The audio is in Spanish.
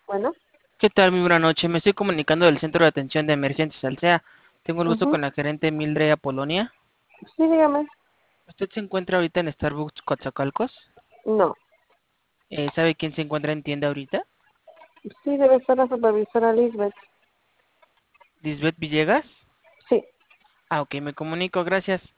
Bueno, ¿Qué tal? Muy buena noche. Me estoy comunicando del Centro de Atención de Emergencias Alsea. Tengo el gusto ujú. con la gerente Mildred Apolonia. Sí, dígame. ¿Usted se encuentra ahorita en Starbucks Coatzacoalcos? No. ¿Sabe quién se encuentra en tienda ahorita? Sí, debe ser la supervisora Lisbeth. ¿Lisbeth Villegas? Sí. Ah, ok, me comunico, gracias.